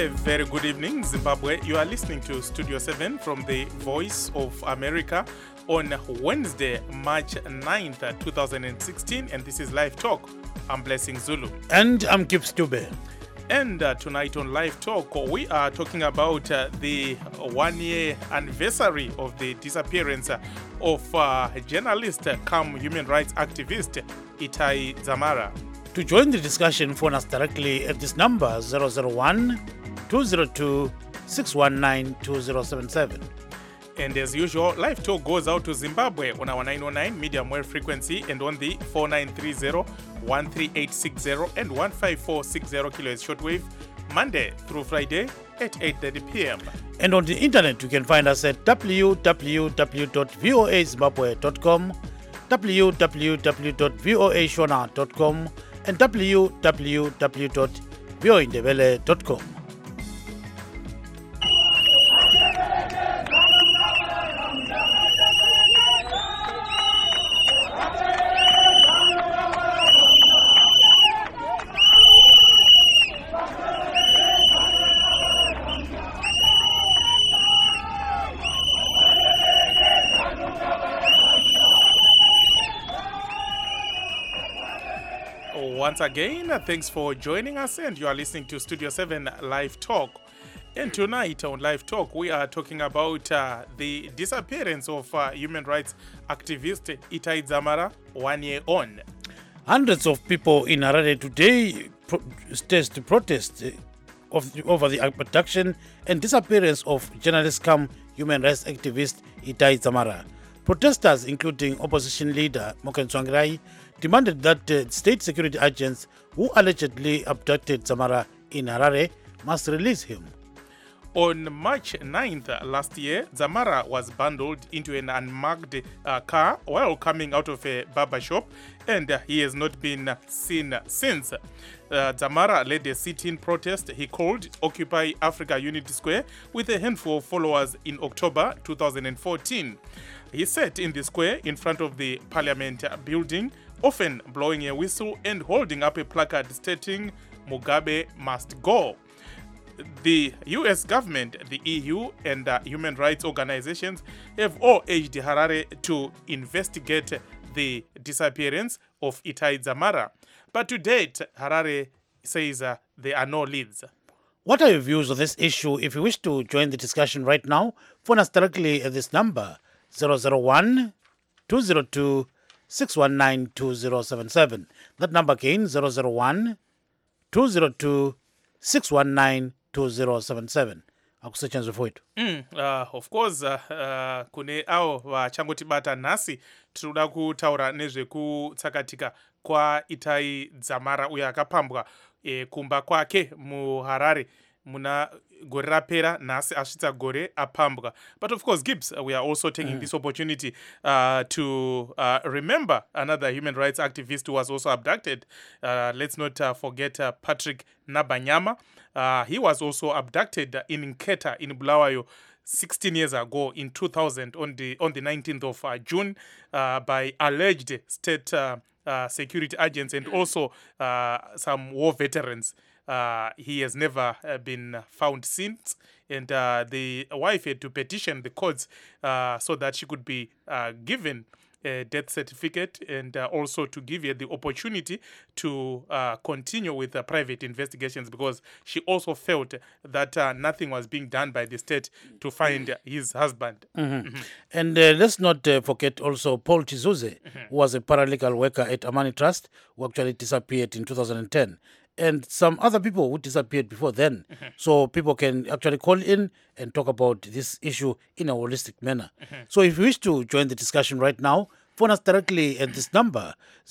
A very good evening, Zimbabwe. You are listening to Studio 7 from the Voice of America on Wednesday, March 9th, 2016, and this is Live Talk. I'm Blessing Zulu. And I'm Kip Stube. And tonight on Live Talk, we are talking about the 1-year anniversary of the disappearance of journalist cum human rights activist Itai Dzamara. To join the discussion, phone us directly at this number 001-202-619-2077. And as usual, Live Talk goes out to Zimbabwe on our 909 medium wave frequency and on the 4930, 13860 and 15460 kHz shortwave, Monday through Friday at 8:30 p.m. And on the internet, you can find us at www.voazimbabwe.com, www.voashona.com, and www.voindebele.com. Once again, thanks for joining us, and you are listening to Studio 7 Live Talk. And tonight on Live Talk, we are talking about the disappearance of human rights activist Itai Dzamara 1 year on. Hundreds of people in Harare today staged to protest over the abduction and disappearance of journalist cum human rights activist Itai Dzamara. Protesters, including opposition leader Moken Tsvangirai, demanded that state security agents who allegedly abducted Dzamara in Harare must release him. On March 9th last year, Dzamara was bundled into an unmarked car while coming out of a barber shop, and he has not been seen since. Dzamara led a sit-in protest he called Occupy Africa Unity Square with a handful of followers in October 2014. He sat in the square in front of the parliament building, often blowing a whistle and holding up a placard stating Mugabe must go. The US government, the EU, and human rights organizations have all urged Harare to investigate the disappearance of Itai Dzamara. But to date, Harare says there are no leads. What are your views on this issue? If you wish to join the discussion right now, phone us directly at this number 001-202-619-2077. That number again, 001-202-619-2077. akusetshenziswe mfowethu. Of course, kune avo vachangotibata nhasi tinoda kutaura nezvekutsakatika kwaItai Dzamara uyo akapambwa kumba kwake muHarare muna gore rapera, nhasi asvitsa gore apambwa. But of course, Gibbs, we are also taking this opportunity to remember another human rights activist who was also abducted. Let's not forget Patrick Nabanyama. He was also abducted in Nketa in Bulawayo 16 years ago in 2000 on the 19th of June by alleged state security agents and also some war veterans. He has never been found since, and the wife had to petition the courts so that she could be given a death certificate and also to give her the opportunity to continue with private investigations, because she also felt that nothing was being done by the state to find his husband. And let's not forget also Paul Chizuze, who was a paralegal worker at Amani Trust, who actually disappeared in 2010. And some other people who disappeared before then. So people can actually call in and talk about this issue in a holistic manner. So if you wish to join the discussion right now, phone us directly at this number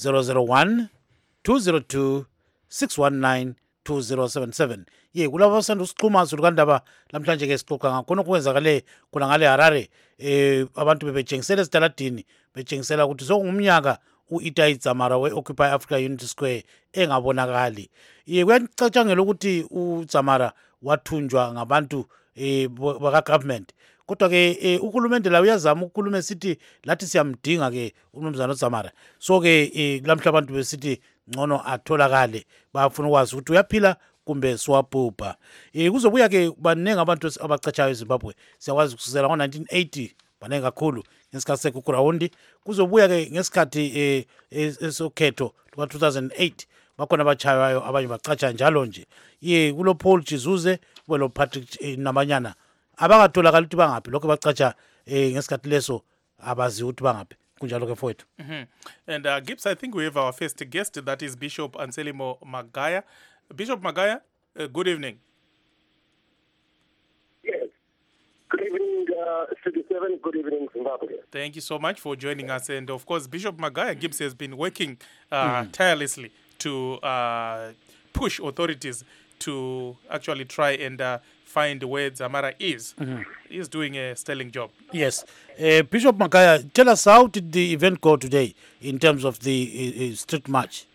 001-202-619-2077. Ye kulaba basanda usiqhuma zilukandaba namhlanje ke sixoxa ngakhona kwenzakale khona ngale Harare abantu bebetshengisela esitaladini betshengisela ukuthi sokungumnyaka uItai Dzamara we-Occupy Africa Unity Square engabonakali. Kuyacatshangela ukuthi uDzamara wathunjwa ngabantu baka-government. Kodwa ke uhulumende la uyazama ukukhuluma esithi lathi siyamdinga ke umnumzana uDzamara. So ke lamhla abantu besithi ngcono atholakale, bafuna ukwazi ukuthi uyaphila kumbe siwabhubha. Kuzobuya ke baningi abantu abacatshayo eZimbabwe, siyakwazi kusukela ngo-1980 baningi kakhulu ngesikhathi sekhukurawundi. Kuzobuya ke ngesikhathi esokhetho luka-2008 bakhona abatshayayo abanye bacatsha njalo nje. Kulo Paul Chizuze kube lo Patrick Namanyana abakatholakali ukuthi bangaphi, lokho bacatsha ngesikhathi leso abazi ukuthi bangaphi. Kunjalo ke mfowethu. And Gibbs, I think we have our first guest, that is Bishop Anselmo Magaya. Bishop Magaya, good evening. Yes. Good evening, Studio 7. Good evening, Zimbabwe. Thank you so much for joining us. And of course, Bishop Magaya, Gibbs has been working tirelessly to push authorities to actually try and find where Dzamara is. He's doing a sterling job. Yes. Bishop Magaya, tell us, how did the event go today in terms of the street march?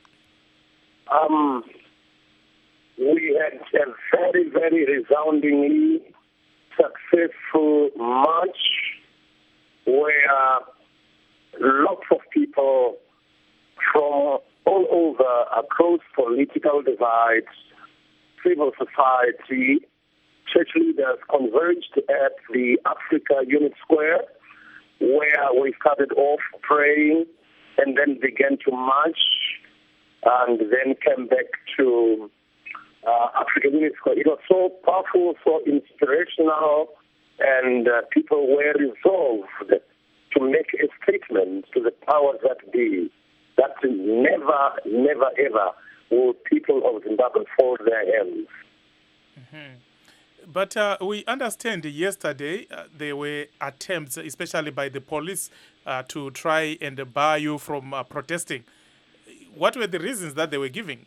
We had a very, very resoundingly successful march where lots of people from all over, across political divides, civil society, church leaders converged at the Africa Unit Square, where we started off praying and then began to march and then came back to Africa Unit Square. It was so powerful, so inspirational, and people were resolved to make a statement to the powers that be that never, never, ever will people of Zimbabwe fold their hands. But we understand yesterday there were attempts, especially by the police, to try and bar you from protesting. What were the reasons that they were giving?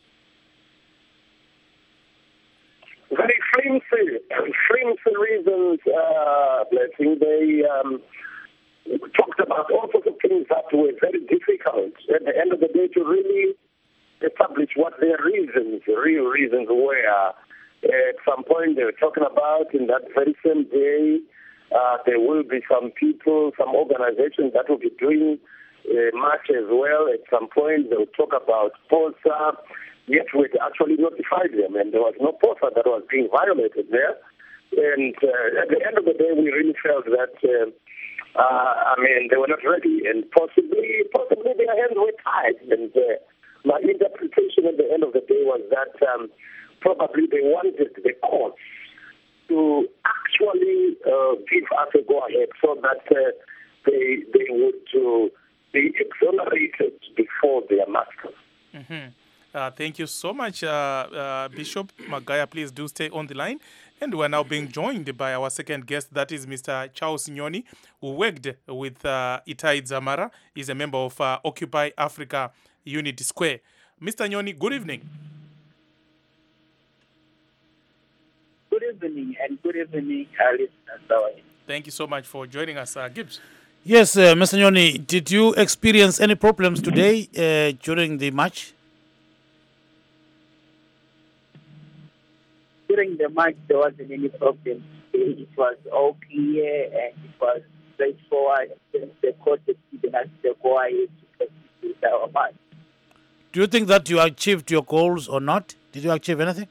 Very flimsy reasons, Blessing. They talked about all sorts of things that were very difficult at the end of the day to really establish what their reasons, real reasons were. At some point they were talking about in that very same day there will be some people, some organizations that will be doing a march as well. At some point they will talk about POSA, yet we actually notified them and there was no POSA that was being violated there. And at the end of the day we really felt that they were not ready, and possibly their hands were tied. And my interpretation at the end of the day was that probably they wanted the courts to actually give us a go-ahead so that they would be exonerated before their masters. Thank you so much, Bishop Magaya. Please do stay on the line. And we're now being joined by our second guest, that is Mr. Charles Nyoni, who worked with Itai Dzamara. He's a member of Occupy Africa Unit Square. Mr. Nyoni, good evening. Good evening, and good evening, listeners. Thank you so much for joining us, Gibbs. Yes, Mr. Nyoni, did you experience any problems today during the march? During the march, there wasn't any problem. It was all clear and it was straightforward. The court has given us the go-ahead to proceed with our march. Do you think that you achieved your goals or not? Did you achieve anything?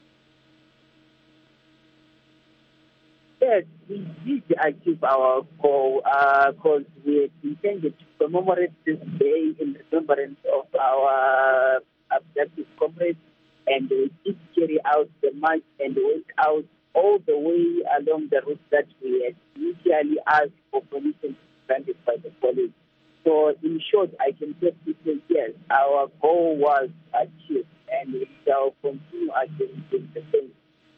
Yes, we did achieve our goal because we had intended to commemorate this day in remembrance of our abducted comrades, and we did carry out the march and went out all the way along the route that we had initially asked for permission granted by the police. So, in short, I can just say yes, our goal was achieved, and we shall continue achieving the same.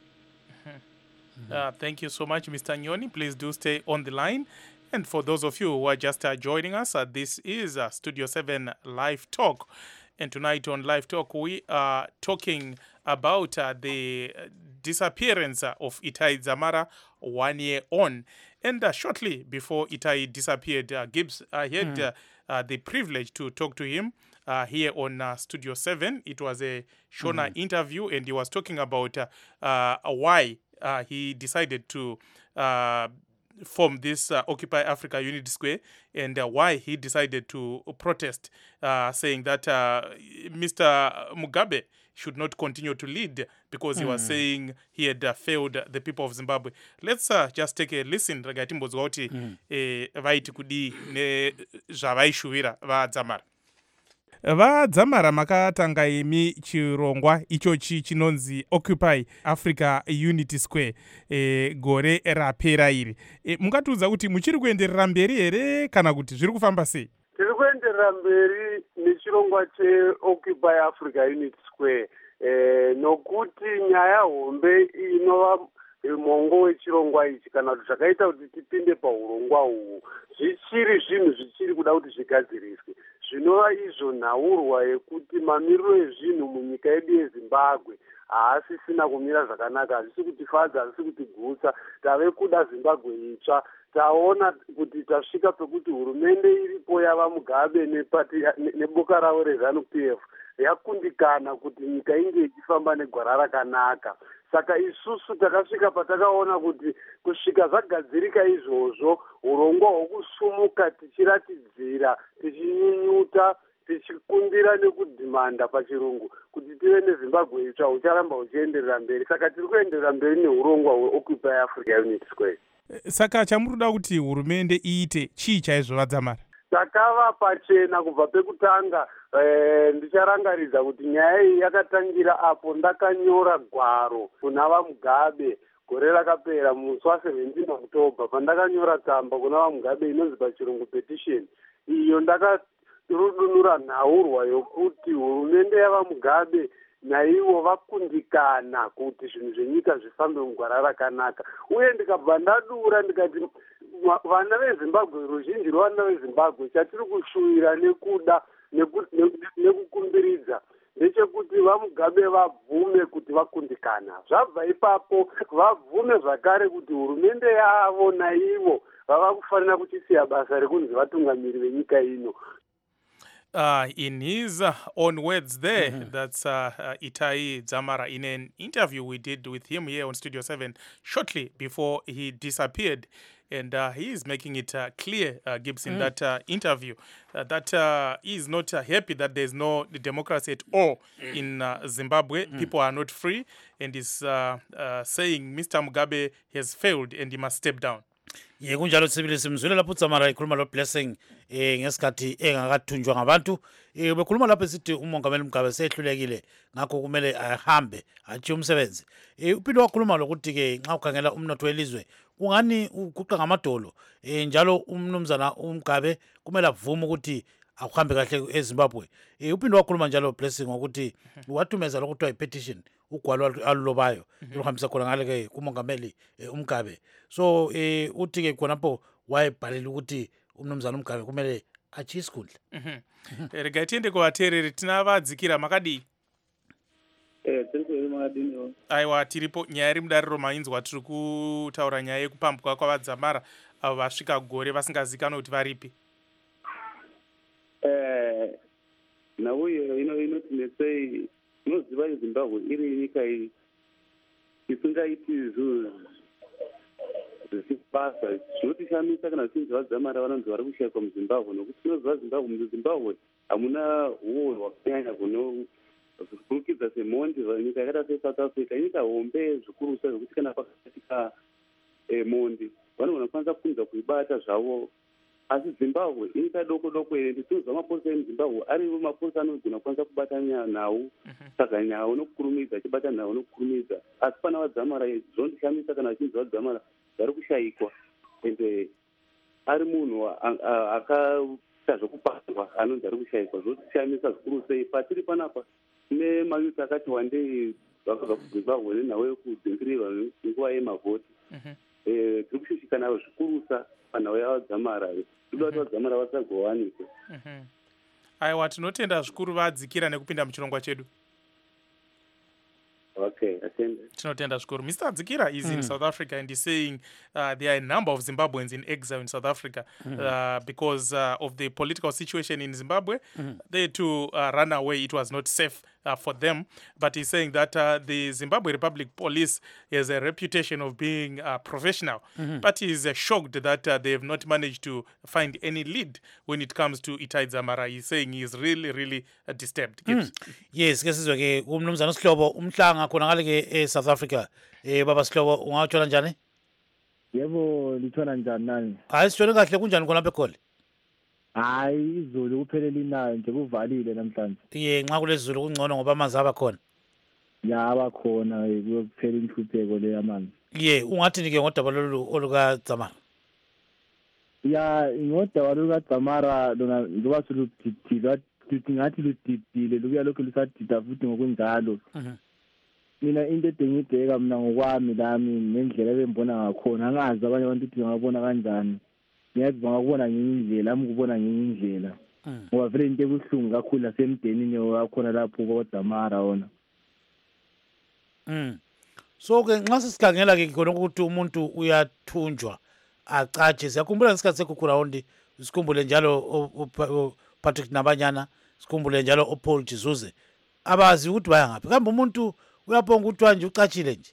Thank you so much, Mr. Nyoni. Please do stay on the line. And for those of you who are just joining us, this is Studio 7 Live Talk. And tonight on Live Talk, we are talking about the disappearance of Itai Dzamara 1 year on. And shortly before Itai disappeared, Gibbs, I had the privilege to talk to him here on Studio 7. It was a Shona interview, and he was talking about why he decided to form this Occupy Africa Unity Square, and why he decided to protest, saying that Mr. Mugabe should not continue to lead because he was saying he had failed the people of Zimbabwe. Let's just take a listen. Ragatimbodzwa kuti vaiti kudi nezvavaishuvira vadzamara. Vadzamara makatanga imi chirongwa ichochi chinonzi Occupy Africa Unity Square gore rapera iri. Mungatiudza kuti muchiri kuenderera mberi here kana kuti zviri kufamba sei? Tiri kuenderera mberi nechirongwa cheOccupy Africa Unity Square nokuti nyaya hombe inova mongo wechirongwa ichi kana kuti zvakaita kuti tipinde paurongwa uhu zvichiri zvinhu zvichiri kuda kuti zvigadziriswe, zvinova izvo nhaurwa yekuti mamiriro ezvinhu munyika yedu yeZimbabwe haasisina kumira zvakanaka, hazvisi kutifadza, hazvisi kutigutsa. Tave kuda Zimbabwe itsva. Taona kuti tasvika pekuti hurumende iripo yava Mugabe neboka ravo reZANU-PF yakundikana kuti nyika inge ichifamba negwara rakanaka. Saka isusu takasvika patakaona kuti kusvika zvagadzirika izvozvo, urongwa hwokusumuka tichiratidzira, tichinyinyuta, tichikumbira nekudhimanda pachirungu kuti tive neZimbabwe itsva hucharamba huchienderera mberi. Saka tiri kuenderera mberi neurongwa hweOccupy Africa Unity Square. Saka chamurikuda kuti hurumende iite chii chaizvo vadzamara? Takava pachena kubva pekutanga. Ndicharangaridza kuti nyaya iyi yakatangira apo ndakanyora gwaro kuna vaMugabe gore rakapera musi wa17 October, pandakanyora tsamba kuna vaMugabe inonzi pachirungu petition. Iyo ndakarudunura nhaurwa yokuti hurumende yavaMugabe naivo vakundikana kuti zvinhu zvenyika zvifambe mugwara rakanaka, uye ndikabva ndadura ndikati vana veZimbabwe, ruzhinji rwevana veZimbabwe, chatiri kushuvira nekuda nekukumbiridza ndechekuti vaMugabe vabvume kuti vakundikana. Zvabva ipapo vabvume zvakare kuti hurumende yavo naivo vava kufanira kuchisiya basa rekunzi vatungamiri venyika ino. In his own words there, that's Itai Dzamara in an interview we did with him here on Studio 7 shortly before he disappeared. And he is making it clear, Gibbs, in that interview, that he is not happy that there's no democracy at all in Zimbabwe. People are not free, and is saying Mr. Mugabe has failed and he must step down. Kunjalo sibili simzwile lapho Dzamara ikhuluma lo Blessing ngesikhathi engakathunjwa ngabantu. Bekhuluma lapho sithi umongameli Mugabe sehlulekile ngakho kumele ahambe athi umsebenzi. Uphinde wakhuluma lokuthi ke nxa ukhangela umnotho welizwe ungani uguqa ngamadolo, njalo umnumzana uMugabe kumele avume ukuthi akuhambe kahle eZimbabwe. Uphinde wakhuluma njalo Blessing ukuthi wathumeza lokuthiwa ipetition ugwalo alulobayo luhambisa khona ngale ke kumongameli uMugabe. So uthi ke khonapho wayebhalela ukuthi umnumzana uMugabe kumele achiye isikhundla. Rega tiende kuvateereri, tina vadzikira makadii? Aiwa, tiripo. Nyaya iri mudariro mainzwa, tiri kutaura nyaya yekupambwa kwavadzamara avo vasvika gore vasingazikanwa kuti varipi. Nauyo inotinetsei, unoziva Zimbabwe iri nyika isingaiti zvinhu zvisibasa zvinotishamisa kana tichinzi vadzamara vanonzi vari kushayikwa muZimbabwe, nokuti tinoziva muZimbabwe hamuna uo hwakanyanya kunokurukidza semhondi. Nyika yakaita seSouth Africa inyika hombe zvikurusa zvokuti kana pakaitika mondi vanogona kukwanisa kukunza kuibata zvavo. Asi Zimbabwe inyika doko doko ere, nditinoziva mapurisa emuZimbabwe arivo mapurisa anogona kukwanisa kubata nhau, saka nhau nokukurumidza, achibata nhau nokukurumidza. Asi pana vadzamara zvinondishamisa kana vachinzi vadzamara vari kushayikwa, ende ari munhu akaita zvokupandwa anonzi ari kushayikwa, zvotishamisa zvikuru sei. Patiri panapa tine mayuti akati wandei vakabva kuZimbabwe nenhau yekudzingirirwa nguva yemavhoti. Tiri kushushikana zvikurusa panhau yavadzamara, tinoda kuti vadzamara vasagowanikwa. Aiwa, tinotenda zvikuru vadzikira nekupinda muchirongwa chedu. Okay, attended. Tinotenda zvikuru. Mr. Dzikira is in South Africa and he's saying there are a number of Zimbabweans in exile in South Africa because of the political situation in Zimbabwe. They to run away, it was not safe for them. But he's saying that the Zimbabwe Republic Police has a reputation of being professional. But he's shocked that they have not managed to find any lead when it comes to Itai Dzamara. He's saying he's really, really disturbed. Yes, ke sizwe ke umnumzana Sihlobo umhlanga khona ngale ke South Africa. Baba Sihlobo ungatshola njani? Yebo lithona njani nani? Hayi sitshone kahle kunjani khona lapha eGoli? Hayi izulu kuphelele inayo nje kuvalile namhlanje. Nxa kulezulu kungcono ngoba amanzi aba khona. Ya abakhona kuyokuphela inhlupheko le yamanzi. Ungathini ke ngodaba lolu oluka Dzamara? Ya ngodaba loluka Dzamara lona njengoba seludidile ngathi ludidile lukuya lokhu lusadida futhi ngokunjalo. Mina into edengideka mina ngokwami lami ngendlela ebembona ngakhona angazi abanye abantu ukuthi ngabona kanjani. Ngiyazi bangabona ngenye indlela ami kubona ngenye indlela. Ngoba vele into ebuhlungu kakhulu lasemdenini wakhona lapho koDzamara wona. So ke nxa sisikhangela ke khona ukuthi umuntu uyathunjwa acatshe siyakhumbula ngesikhathi sekhukhulawundi sikhumbule njalo Patrick Nabanyana sikhumbule njalo Paul Jizuze abazi ukuthi baya ngaphi kambe umuntu uyabonga ukuthi nje ucatshile nje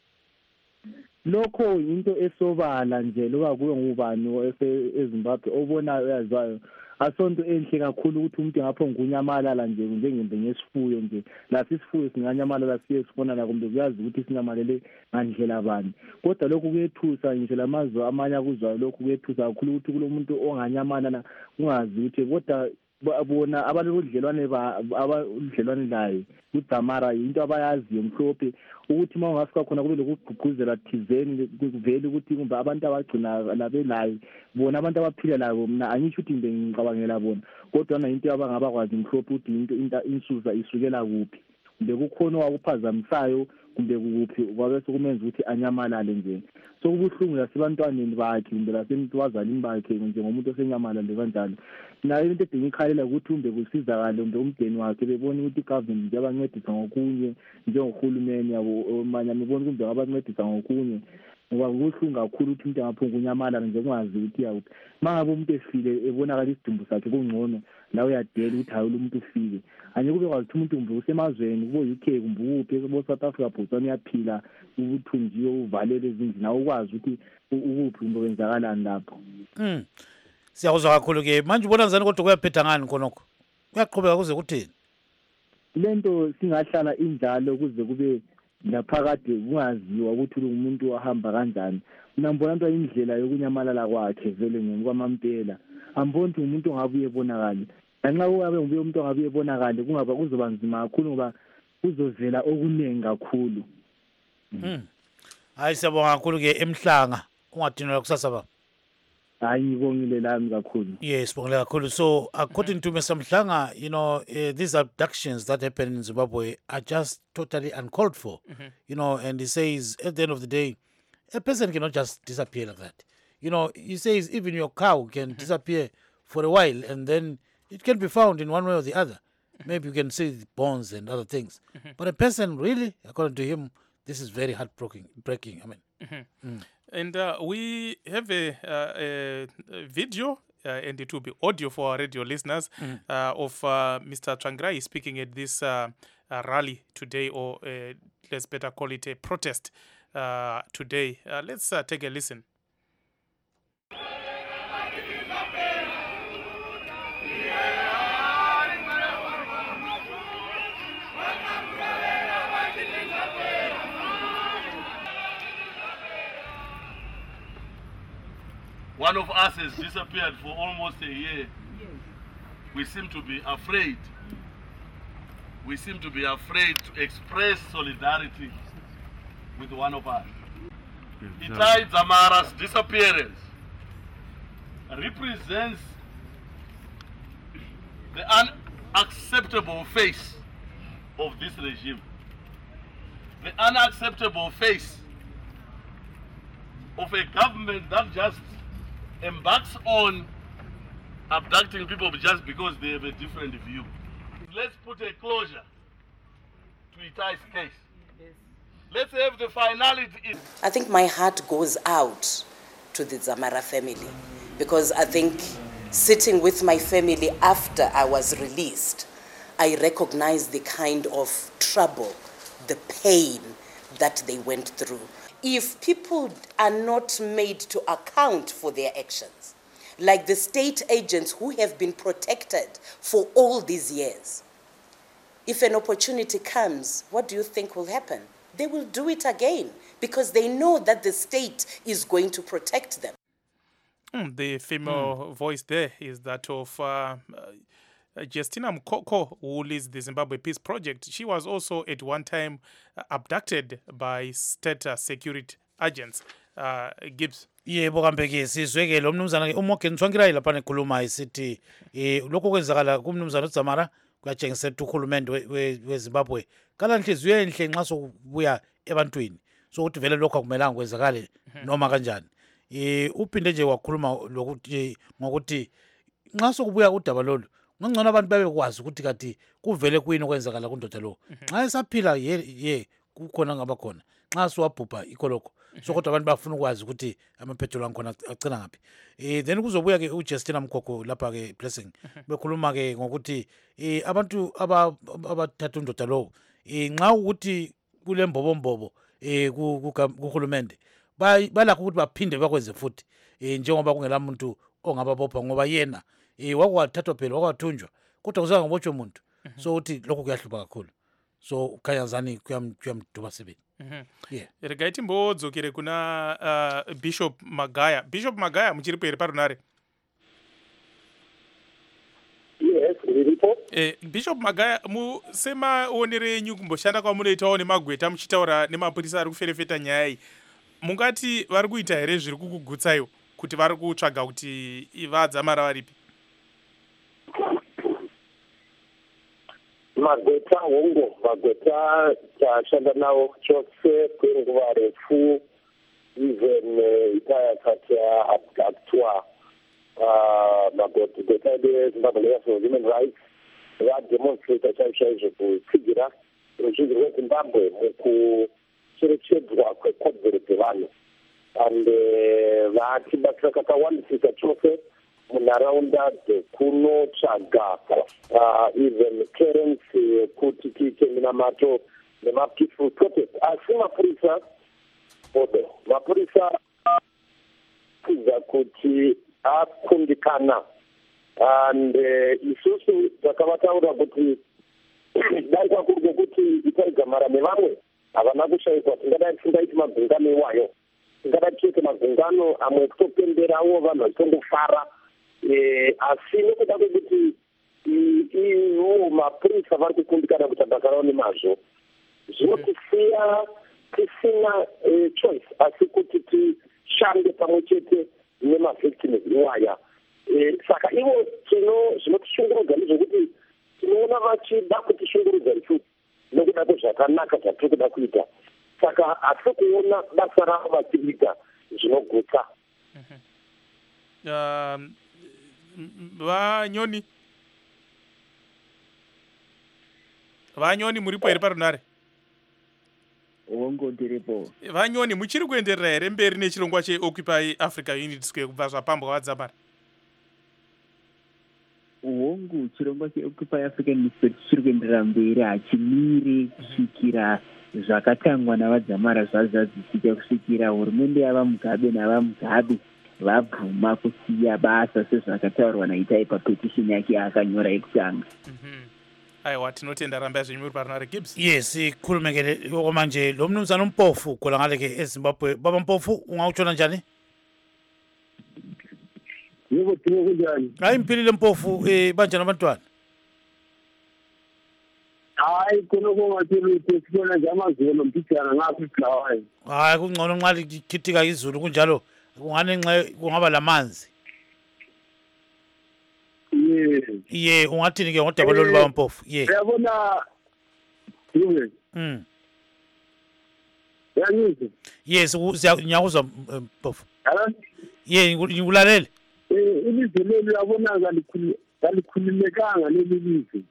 lokho into esobala nje loba kuyo ngubani eZimbabwe obonayo yaziwayo asonto enhle kakhulu ukuthi umuntu ngapho ngunyamalala nje njengembe ngesifuyo nje la sisifuyo singanyamalala siye sifona la kumbe kuyazi ukuthi sinyamalele ngandlela bani kodwa lokhu kuyethusa nje lamazwe amanye akuzwayo lokhu kuyethusa kakhulu ukuthi kulomuntu onganyamalala ungazi ukuthi kodwa bona abaludlelwane abadlelwane laye uDzamara into abayaziyo mhlophe ukuthi mawungafika khona kube lokugqugquzela thizeni kuvele ukuthi kumbe abantu abagcina labelayo bona abantu abaphila labo mina angisho ukuthi ngicabangela bona kodwa na into abangabakwazi mhlophe ukuthi into insusa isukela kuphi kumbe kukhona wakuphazamisayo kumbe kuphi kwabe sokumenza ukuthi anyamalale nje so kubuhlungu lasebantwaneni bakhe kumbe lasemntwazalini bakhe njengomuntu osenyamalale kanjalo nayo into edingikhalela ukuthi umbe kusizakale umbe umdeni wakhe bebona ukuthi government nje abancedisa ngokunye njengohulumeni yabo manje ngibona kumbe abancedisa ngokunye ngoba kubuhlungu kakhulu ukuthi umuntu angaphunga unyamalala nje kungazi ukuthi yakuphi mangabe umuntu efile ebonakala isidumbu sakhe kungcono la uyadela ukuthi hayi umuntu ufile anye kube kwazi ukuthi umuntu umbe usemazweni kubo UK kumbe uphi kubo South Africa Botswana uyaphila ubuthunjiwe uvalele ezindlini awukwazi ukuthi ukuphi kumbe kwenzakalani lapho siyakuzwa kakhulu ke manje ubona njani kodwa kuyaphetha ngani khonokho kuyaqhubeka kuze kuthini lento singahlala injalo kuze kube laphakade kungaziwa ukuthi umuntu wahamba kanjani nambona into indlela yokunyamalala kwakhe vele ngokwamampela ambona ukuthi umuntu ongabuye ebonakala lanxa uyabe umuntu ongabuye ebonakala kungaba kuzoba nzima kakhulu ngoba kuzovela okuningi kakhulu hayi siyabonga kakhulu ke emhlanga ungadinela kusasa baba hayi ngibongile lami kakhulu yes bongile kakhulu so according to Mr. Mhlanga these abductions that happen in Zimbabwe are just totally uncalled for and he says at the end of the day a person cannot just disappear like that he says even your cow can disappear for a while and then it can be found in one way or the other maybe you can see the bones and other things but a person really according to him this is very heartbreaking I mean And we have a video, and it will be audio for our radio listeners, of Mr. Tsvangirai speaking at this rally today, or let's better call it a protest today. Let's take a listen. One of us has disappeared for almost a year. We seem to be afraid. We seem to be afraid to express solidarity with one of us. Itai Dzamara's disappearance represents the unacceptable face of this regime. The unacceptable face of a government that just embarks on abducting people just because they have a different view. Let's put a closure to Itai's case. Let's have the finality. I think my heart goes out to the Dzamara family because I think sitting with my family after I was released, I recognize the kind of trouble, the pain that they went through. If people are not made to account for their actions, like the state agents who have been protected for all these years, if an opportunity comes, what do you think will happen? They will do it again because they know that the state is going to protect them. The female voice there is that of Justina Mkoko, who leads the Zimbabwe Peace Project. She was also at one time abducted by state security agents. Gibbs. Yebo kambe-ke sizwe-ke lo mnumzana-ke uMorgan Tsvangirai lapha ekhuluma isithi lokhu kwenzakala kumnumzana uDzamara kuyatshengisela ukuthi uhulumende weZimbabwe kalanhliziyo enhle nxa sokubuya ebantwini sokuthi vele lokhu akumelanga kwenzakale noma kanjani. Uphinde nje wakhuluma ngokuthi nxa sokubuya udaba lolu ngcono abantu babekwazi ukuthi kati kuvele kuyini okwenzakala kundoda lo. Nxa esaphila ye kukhona ngaba khona nxa siwabhubha ikolokho so kodwa abantu bafuna ukwazi ukuthi amaphethelo angikhona agcina ngaphi. Then kuzobuya-ke uJustina Mkoko lapha-ke Blessing bekhuluma-ke ngokuthi abantu abathatha undoda lowo nxa ukuthi kule mbobombobo kuhulumende balakho ukuthi baphinde bakwenze futhi njengoba kungela muntu ongababopha ngoba yena wakwathathwa phela wakwathunjwa kodwa kuzange ngabotshwe umuntu so uthi lokho kuyahlupha kakhulu so khanyazani kuyamduba sebeni. Yeah. Regai timbodzokere kuna Bishop Magaya. Bishop Magaya muchiripo here parunare. Yes, ndiripo. Bishop Magaya semaonere enyu kumboshanda kwamunoitawo nemagweta muchitaura nemapurisa ari kuferefeta nyaya iyi. Mungati vari kuita here zviri kukugutsaiwo kuti vari kutsvaga kuti vadzamara varipi? Magweta hongo, magweta tashanda nawo chose kwenguva refu, even itayasati abductwa magweta eZimbabwe League for Human Rights vademonstrata chaizvo kutsigira ruzhinji rweZimbabwe mukucherechedzwa kwekodzero dzevanhu and vachibatira kakawandisisa chose munharaunda dzekunotsvaga even clearance kuti tiite minamato nemapeaceful protest. Asi mapurisa kuza kuti akundikana and isusu takavataura kuti dai kwakuri kwekuti itaigamara nevamwe havana kushayikwa tingadai tisingaiti magungano iwayo tingadai tiite magungano amwe kutopemberawo vanhu vachitongofara asi nekuda kwekuti ivo mapurisa vari kukundikana kuti adakarawo nemazvo zvinotisiya tisina choice asi kuti tishande pamwe chete nemavictims iwaya. Saka ivo zvinotishungurudza ndezvekuti tinoona vachida kutishungurudza isu nekuda kwezvakanaka zvatiri kuda kuita, saka hatiri kuona basa ravo vachiita zvinogutsa. Vanyoni muripo here parunare? Wongo ndiripo. Vanyoni muchiri kuenderera here mberi nechirongwa cheOccupy Africa Unity Square kubva zvapambwa vadzamara? Wongo chirongwa cheOccupy Africa Unity Square chiri kuenderera mberi hachimiri kusvikira zvakatangwa navadzamara zvazadzisika kusvikira hurumende yavamugabe navamugabe vabvuma kusiya basa sezvakataurwa naitai papetishini yake yaakanyora yekutanga. Aiwa, tinotenda ramba zvenyu muri parunare. Gibbs. Yes, ikhulumekele okwamanje lo mnumzana uMpofu khona ngale-ke eZimbabwe. Baba Mpofu ungawutshona njani? Yebo kunjani? Hayi impilile Mpofu banjani abantwana? Hayi konke sibona nje amazolo mpithana ngaphikawayo. Hayi kungcono nxa likhithika izulu kunjalo kungane nxa kungaba lamanzi. Ye ungathini ke ngodaba lolu Baba Mpofu? Ye. Uyabona yini? Yangizwa? Yes, ngiyakuzwa Mpofu. Hello? Ye ngikulalele. Ilizwe leli uyabona kalikhululekanga leli lizwe.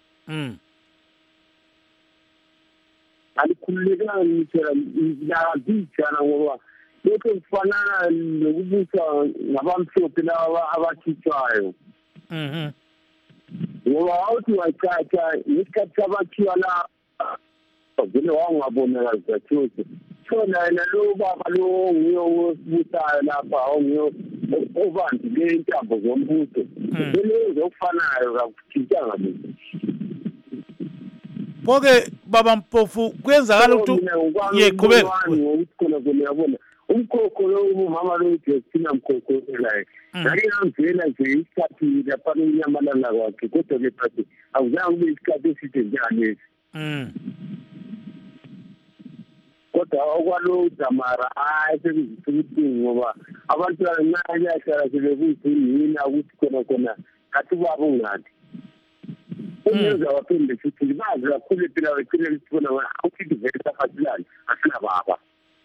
Alikhululekanga ngitshela ngiyazijana ngoba lokho kufanana nokubusa ngabamhlophe laba abakhitshwayo. ngoba awuthi wacaca isikhathi sabakhiwa la vele wangabonakali zathuze so yena lo baba lo ngiyobusayo lapha ongiyo obandile intambo zombuso vele zokufanayo kakuthintanga mina. Phoke baba Mpofu kuyenzakala ukuthi yeqhubeka ngokuthi khona yabona umkhokho lo umama lo uJustina Mkhokho la ngake ngivela nje isikhathi lapha unyamalala kwakhe kodwa ke phathi awuzange ube isikhathi eside njani kodwa okwalo Zamara sekuzithuthi ngoba abantu abancane sebebuza yini ukuthi khona kathi babo ngathi uyenza waphinde futhi bazi kakhulu phela becela lisibona ukuthi vele safasilana asina baba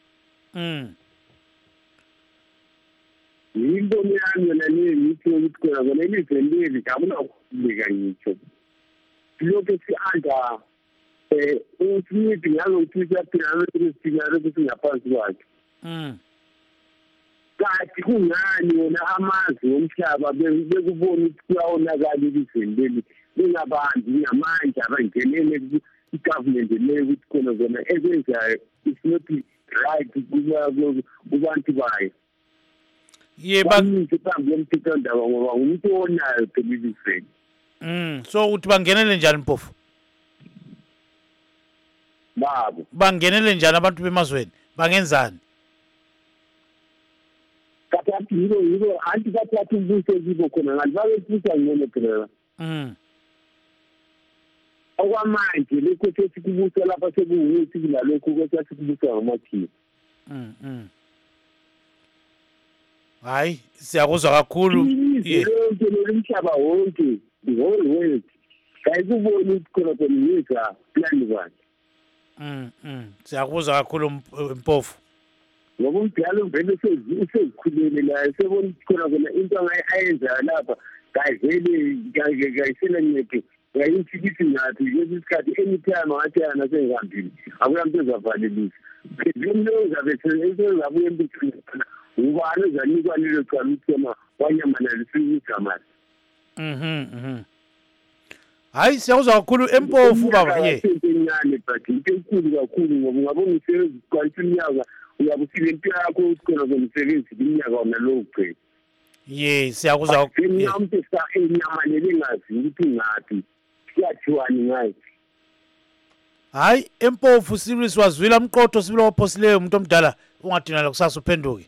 yinto yami yona ngithi ukuthi khona ilizwe ngabona ukubika ngitsho lokho sianda usithi ngalokuthi siyaphila ukuthi ngaphansi kwakhe kathi kungani wona amazwi omhlaba bekubona ukuthi kuyawonakala ilizweni leli lingabantu ngamanje abangenele i-government leyo ukuthi khona ekwenzayo is not right kubantu bayo phambi yomthethondaba ngoba umuntu onayo phela ilizweni. So uthi bangenele njani Mpofu? Babo bangenele njani abantu bemazweni bangenzani? Kathi yilo anti kathi umbuso zibo khona ngathi babephisa ngene phela. Okwamanje lokho sesikubusa lapha sekuwuthi nalokho kwesikubusa ngamathini. Hayi siyakuzwa kakhulu yonke lomhlaba wonke the whole world kayikubona ukuthi khona ngiza plan kwakhe. Siyakuzwa kakhulu Mpofu. Ngoba umdala vele sezikhulele la sebona ukuthi khona into angayenza lapha kayivele ngayisela nyethi ngayimfikisi ngathi lesikhathi anytime ngathana sengihambile akuyamuntu ezavalelisa lo zabe sezabuye empithini ubani ozanikwa lelo cala ukuthi wanyamalisa igama. Hayi siyakuzwa kakhulu Mpofu baba incane but into enkulu kakhulu ngoba ngabona isebenzi kwanti iminyaka uyabusile impilo yakho ukuthi khona komsebenzi iminyaka wona lo ugcina. Siyakuzwa umuntu enyamalele ngazi ukuthi ngathi kuyathiwani ngathi. Hayi Mpofu serious wazwila umqotho sibilo ophosileyo umuntu omdala ungadinala kusasa uphenduke.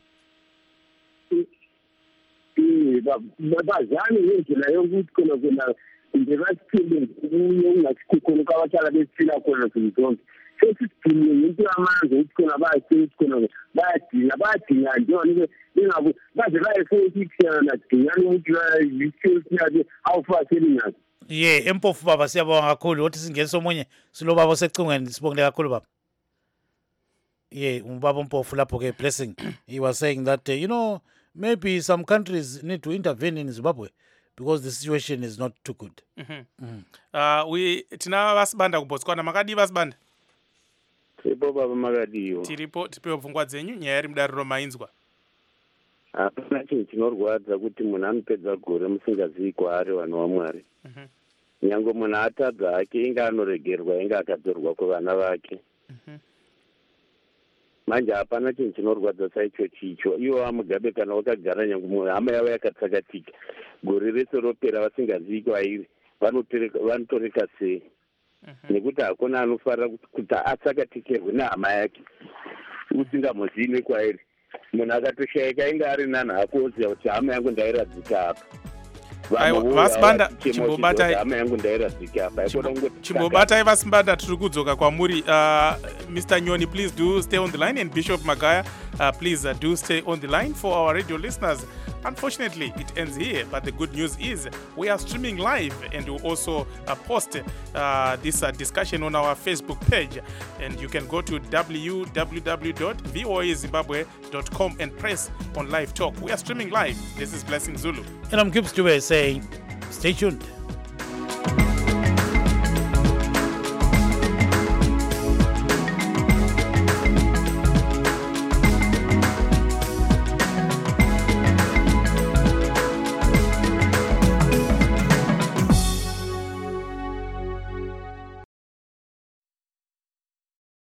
Bazane ngendlela yokuthi khona nje basithile kuyo ungasikho kwabathala besifila khona zonke sesidinile into yamanzi ukuthi khona bayasisi khona bayadinga njengoba ningabu baze bayefeyikishana dingana ukuthi bayisisi awufaseli ngazi. Mpofu baba siyabonga kakhulu uthi singenisa omunye silo baba secingweni sibongile kakhulu baba. Ubaba Mpofu lapho ke blessing he was saying that maybe some countries need to intervene in Zimbabwe because the situation is not too good. Tina vasibanda kuBotswana makadi vasibanda. Tiripo baba makadiyo. Tiripo tipewo pfungwa dzenyu nyaya iri mudariro mainzwa. Hapana chinhu chinorwadza kuti munhu anopedza gore musingazivi kwaari vanhu vaMwari. Nyange munhu atadza hake inge anoregerwa inge akatorwa kuvana vake. Manje hapana chinhu chinorwadza saicho chicho. Iwo amugabe kana wakagara nyange hama yavo yakatsakatika gore rese ropera vasingazivi kwairi vanotoreka sei nekuti hakuna anofarira kuti atsakatikirwe nehama yake usingamuzivi nekwairi. Munhu akatoshayika inge ari nani akoziva kuti hama yangu ndairadzika apa vasibanda chimbobatai vasibanda tiri kudzoka kwamuri. Mr. Nyoni, please do stay on the line, and Bishop Magaya, please do stay on the line for our radio listeners. Unfortunately, it ends here, but the good news is we are streaming live, and we'll also post this discussion on our Facebook page, and you can go to www.voazimbabwe.com and press on live talk. We are streaming live. This is Blessing Zulu, and I'm Gibbs Dube saying stay tuned.